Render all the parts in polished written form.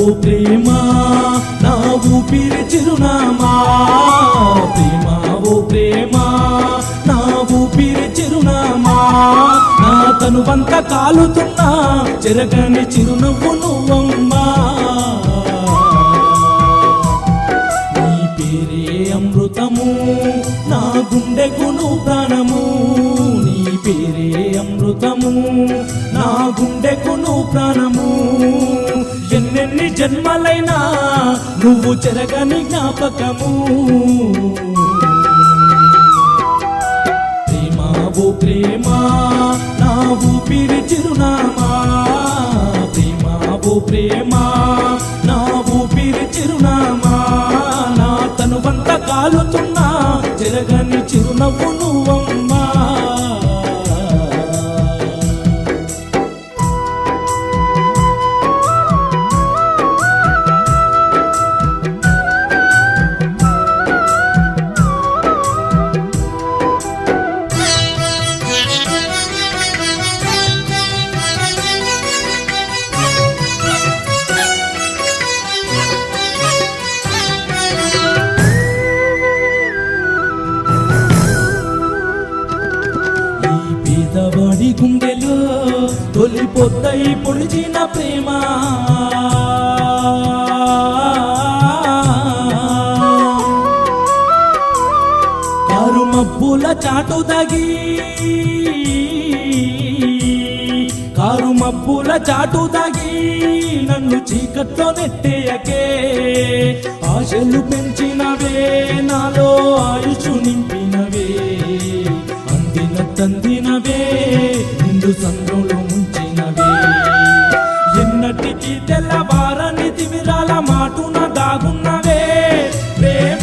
ప్రేమ నా ఊపిరి చిరునామా ప్రేమ ఓ ప్రేమ నా ఊపిరి చిరునామా నా తనువంత కాలుతున్నా చెరగని చిరునవ్వు నువ్వమ్మా నీ పేరే అమృతము నా గుండెకు నువ్వు ప్రాణము నీ పేరే అమృతము నా గుండెకు నువ్వు ప్రాణము ఎన్నెన్ని జన్మలైనా నువ్వు చెరగని జ్ఞాపకము ప్రేమ ఓ ప్రేమ నా ఊపిరి చిరునామా ప్రేమ ఓ ప్రేమ నా ఊపిరి చిరునామా నా తనువంత కాలుతున్నా చెరగని చిరునవ్వు నువ్వమ్మా పేదవాడి గుండెలో తొలిపోతాయి పొడిచిన ప్రేమ కారు మబ్బుల చాటు దాగి కారు మబ్బుల చాటు దాగి నన్ను చీకట్లో నెట్టేయకే ఆశలు పెంచినవే నాలో ఆయుషు నింపినవే తందినవే నిండు సంద్రంలో ముంచినవే ఎన్నటికీ తెల్లవారని తిమిరాల మాటున దాగున్నవే ప్రేమ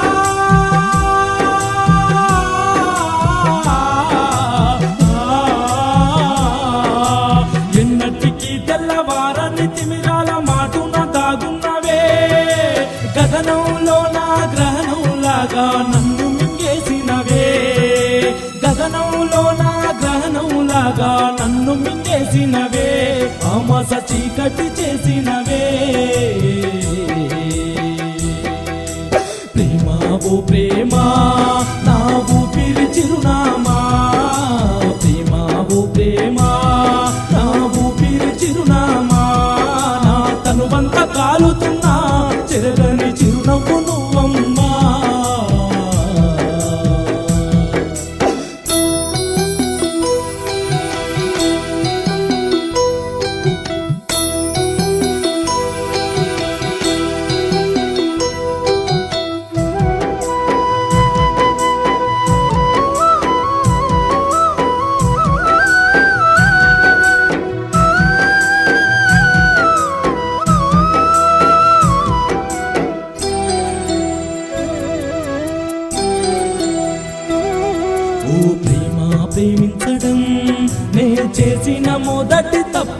ఎన్నటికీ తెల్లవారని తిమిరాల మాటున దాగున్నవే గగనంలో నా గ్రహణంలాగా నన్ను మింగేసినవే గగనంలో నా గ్రహణంలాగా నన్ను మింగేసినవే ఆమస చీకటి చేసినవే ప్రేమ ఓ ప్రేమ నా ఊపిరి చిరునామా ప్రేమ ఓ ప్రేమ నా ఊపిరి చిరునామా నా తనువంత కాలుతున్నా చెరగని చిరునవ్వు నువ్వమ్మా ఓ ప్రేమ ప్రేమించడం నే చేసిన మొదటి తప్ప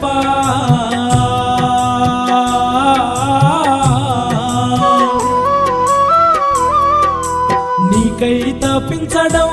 నీకై తప్పించడం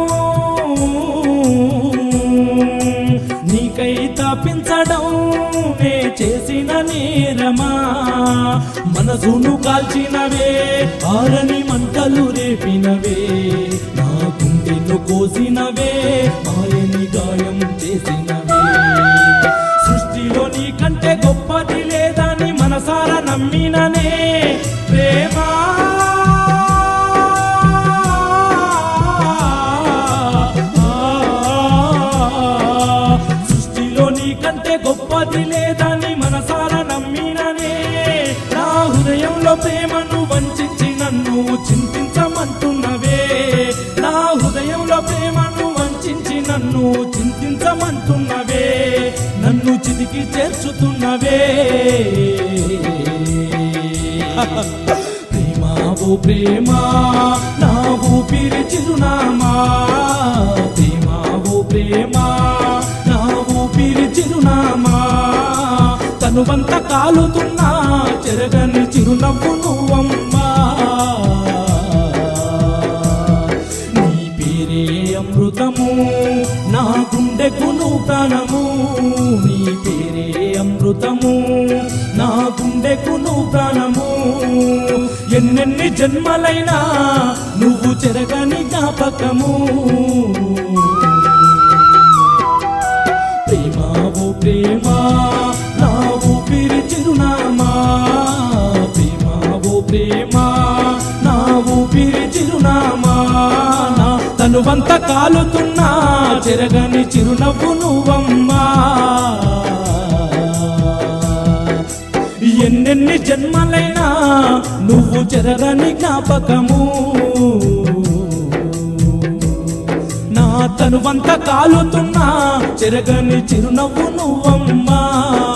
నీకై తప్పించడం నే చేసిన నేరమా మనసును కాల్చినవే ఆరని మంటలు రేపినవే నా గుండెను కోసినవే మాయని గాయం చేసినవే సృష్టిలో నీకంటే గొప్పది లేదని మనసారా నమ్మిననే ప్రేమ సృష్టిలో నీకంటే గొప్పది లేదని మనసారా నమ్మిననే నా హృదయంలో ప్రేమను వంచి నన్ను చింతించమంటున్నవే నా హృదయంలో ప్రేమను వంచి నన్ను చింతించమంటున్నవే నన్ను చితికి చేర్చుతున్నవే ప్రేమ ఓ ప్రేమ నా ఊపిరి చిరునామా ప్రేమ ఓ ప్రేమ నా ఊపిరి చిరునామా తనువంత కాలుతున్నా చెరగని చిరునవ్వు నువ్వమ్మా నీ పేరే అమృతము నా గుండెకు నువ్వు ప్రాణము నీ పేరే అమృతము నా గుండెకు నువ్వు ప్రాణము ఎన్నెన్ని జన్మలైనా నువ్వు చెరగని జ్ఞాపకము ప్రేమ ఓ ప్రేమ నా ఊపిరి చిరునామా ప్రేమ ఓ ప్రేమ నా ఊపిరి చిరునామా నా తనువంత కాలుతున్నా చెరగని చిరునవ్వు నువ్వమ్మా ఎన్నెన్ని జన్మలైనా నువ్వు చెరగని జ్ఞాపకము నా తనువంత కాలుతున్నా చెరగని చిరునవ్వు నువ్వమ్మా